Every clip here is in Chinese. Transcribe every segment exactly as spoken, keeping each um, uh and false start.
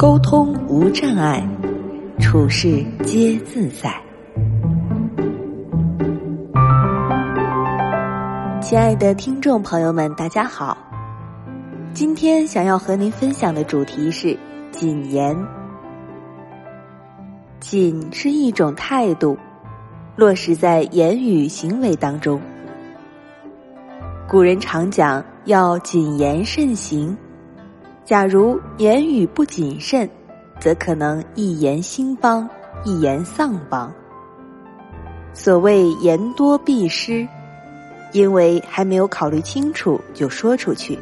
沟通无障碍，处事皆自在。亲爱的听众朋友们，大家好，今天想要和您分享的主题是谨言。谨是一种态度，落实在言语行为当中。古人常讲要谨言慎行，假如言语不谨慎，则可能一言兴邦，一言丧邦。所谓言多必失，因为还没有考虑清楚就说出去，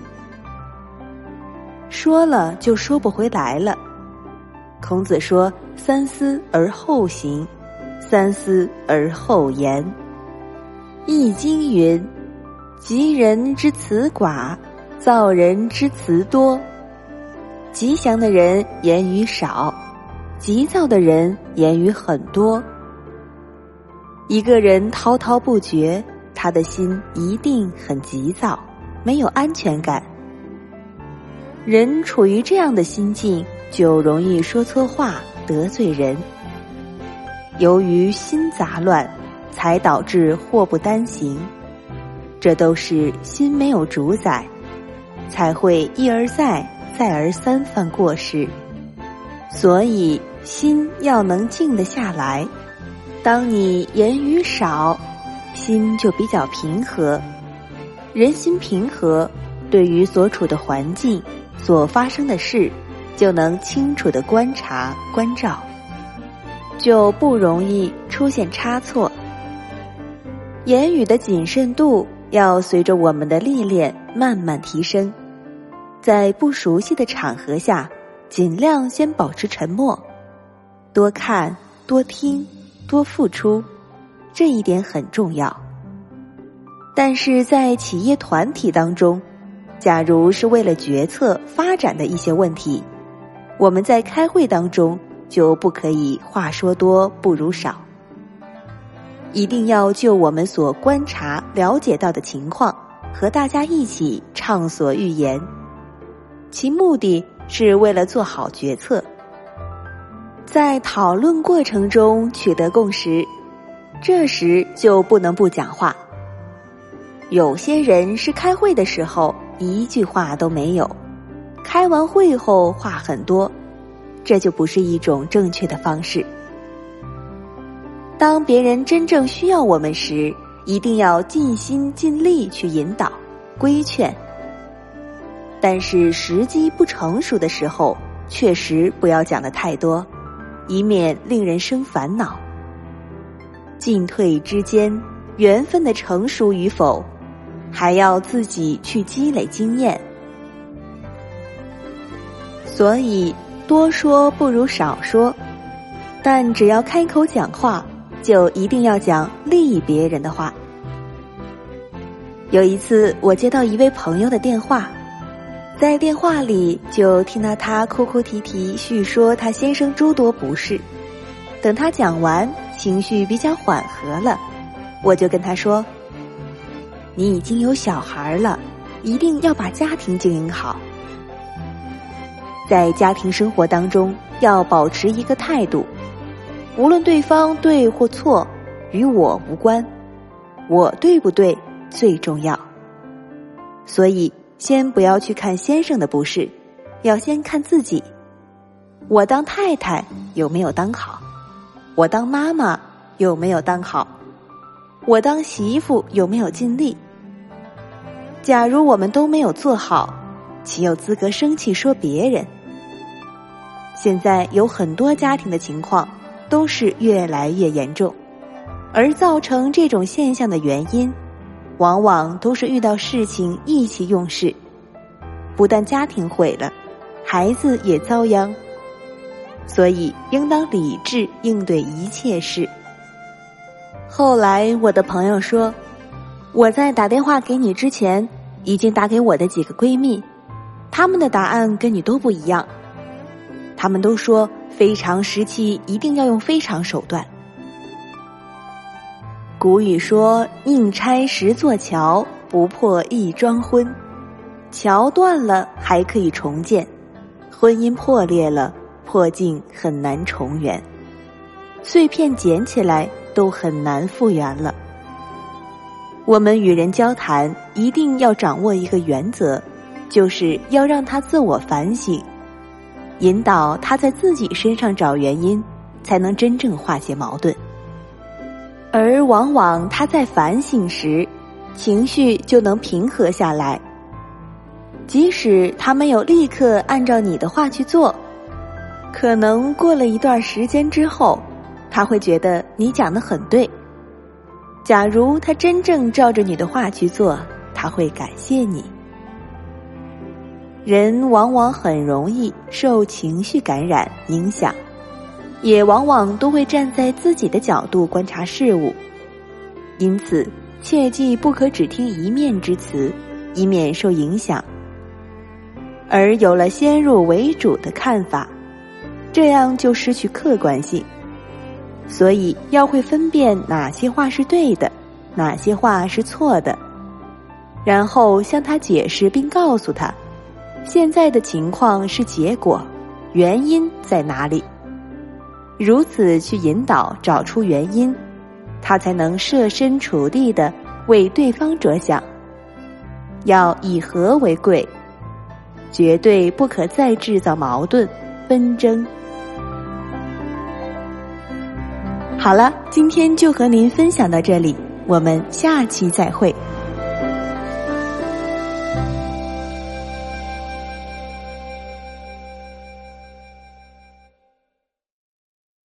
说了就说不回来了。孔子说三思而后行，三思而后言。易经云，吉人之辞寡，躁人之辞多。吉祥的人言语少，急躁的人言语很多。一个人滔滔不绝，他的心一定很急躁，没有安全感。人处于这样的心境，就容易说错话，得罪人。由于心杂乱，才导致祸不单行。这都是心没有主宰，才会一而再，再而三犯过失。所以心要能静得下来。当你言语少，心就比较平和。人心平和，对于所处的环境，所发生的事，就能清楚地观察关照，就不容易出现差错。言语的谨慎度要随着我们的历练慢慢提升。在不熟悉的场合下，尽量先保持沉默，多看多听多付出，这一点很重要。但是在企业团体当中，假如是为了决策发展的一些问题，我们在开会当中就不可以话说多不如少，一定要就我们所观察了解到的情况，和大家一起畅所欲言，其目的是为了做好决策。在讨论过程中取得共识，这时就不能不讲话。有些人是开会的时候一句话都没有，开完会后话很多，这就不是一种正确的方式。当别人真正需要我们时，一定要尽心尽力去引导规劝。但是时机不成熟的时候，确实不要讲得太多，以免令人生烦恼。进退之间，缘分的成熟与否，还要自己去积累经验。所以多说不如少说，但只要开口讲话，就一定要讲利益别人的话。有一次我接到一位朋友的电话，在电话里就听到他哭哭啼啼叙说他先生诸多不是。等他讲完，情绪比较缓和了，我就跟他说，你已经有小孩了，一定要把家庭经营好。在家庭生活当中，要保持一个态度，无论对方对或错，与我无关，我对不对最重要。所以先不要去看先生的不是，要先看自己。我当太太有没有当好？我当妈妈有没有当好？我当媳妇有没有尽力？假如我们都没有做好，岂有资格生气说别人？现在有很多家庭的情况都是越来越严重，而造成这种现象的原因，往往都是遇到事情意气用事，不但家庭毁了，孩子也遭殃。所以应当理智应对一切事。后来我的朋友说，我在打电话给你之前，已经打给我的几个闺蜜，她们的答案跟你都不一样。她们都说非常时期一定要用非常手段。古语说，宁拆十座桥，不破一桩婚。桥断了还可以重建，婚姻破裂了破镜很难重圆，碎片捡起来都很难复原了。我们与人交谈一定要掌握一个原则，就是要让他自我反省，引导他在自己身上找原因，才能真正化解矛盾。而往往他在反省时，情绪就能平和下来，即使他没有立刻按照你的话去做，可能过了一段时间之后，他会觉得你讲得很对。假如他真正照着你的话去做，他会感谢你。人往往很容易受情绪感染影响，也往往都会站在自己的角度观察事物，因此切记不可只听一面之词，以免受影响。而有了先入为主的看法，这样就失去客观性。所以要会分辨哪些话是对的，哪些话是错的，然后向他解释并告诉他，现在的情况是结果，原因在哪里？如此去引导找出原因，他才能设身处地地为对方着想。要以和为贵，绝对不可再制造矛盾纷争。好了，今天就和您分享到这里，我们下期再会。